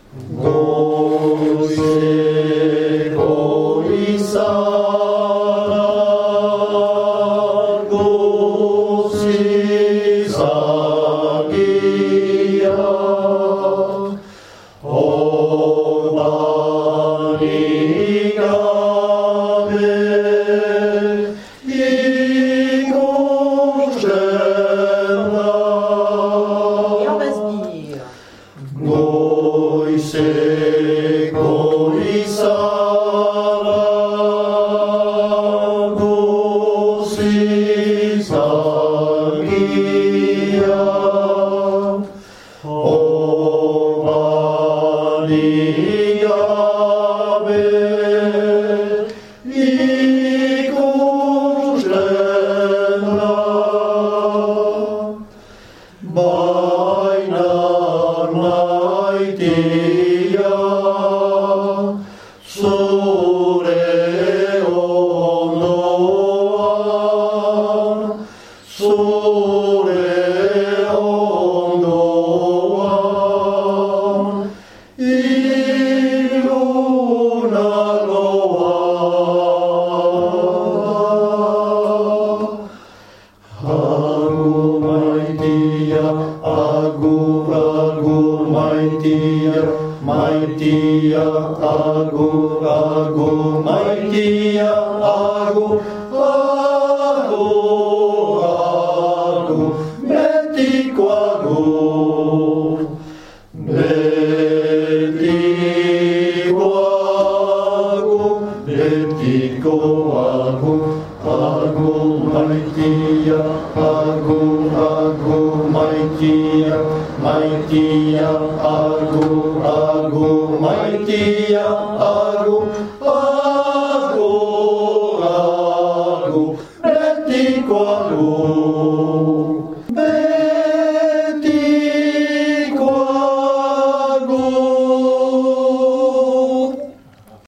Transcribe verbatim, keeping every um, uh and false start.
Goize goizara gozizagia obanik gabe ikusten da. Et on va se dire Goize goizara gozizagia obanik gabe ikusten da. Baina maitia zure ondoan, zure ondoan, ilunagoa. Agur maitia, agur, agur maitia, maitia, agur, agur maitia, agur, agur, agur, betiko agur, betiko agur, betiko agur, agur maitia, agur, agur maitia, maitia, agur, agur maitia, agur, agur, agur, betiko agur.